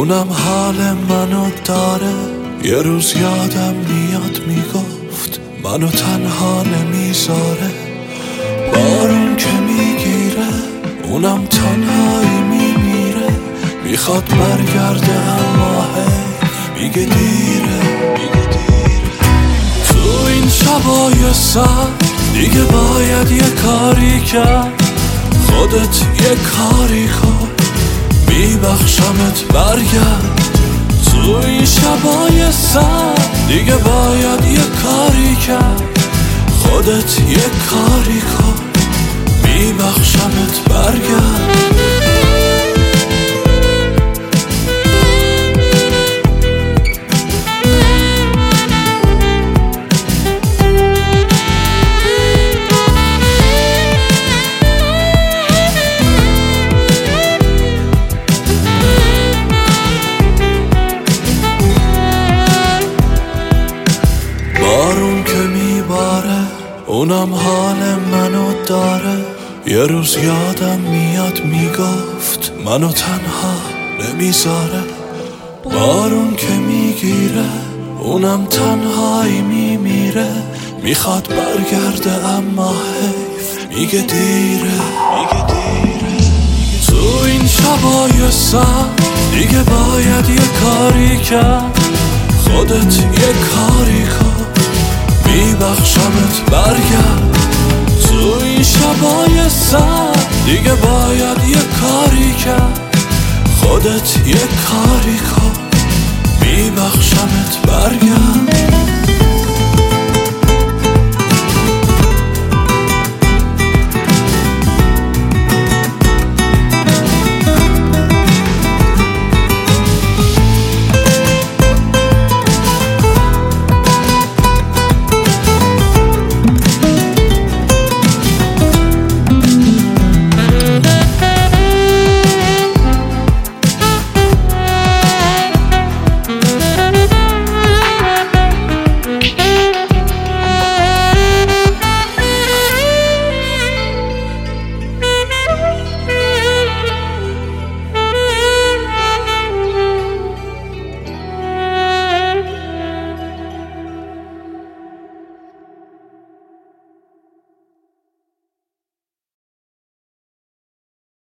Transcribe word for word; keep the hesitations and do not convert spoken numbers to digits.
اونم حال منو داره. یه روز یادم میاد میگفت منو تنها نمیذاره. بارون که میگیره اونم تنهایی میمیره. میخواد برگرده اما هی میگه دیره. تو این شبای سرد دیگه باید یه کاری کرد. خودت یه کاری کن میبخشمت برگرد. تو این شبای سرد دیگه باید یه کاری کرد. خودت یه کاری کن میبخشمت برگرد. بارون که میباره اونم حال منو داره. یه روز یادم میاد میگفت منو تنها نمیذاره. بارون که میگیره اونم تنهایی میمیره. میخواد برگرده اما حیف میگه دیره. تو این شبای سرد دیگه باید یه کاری کرد. خودت یه کاری کن میبخشمت برگرد. تو این شبای سرد دیگه باید یه کاری کرد. خودت یه کاری کن میبخشمت برگرد.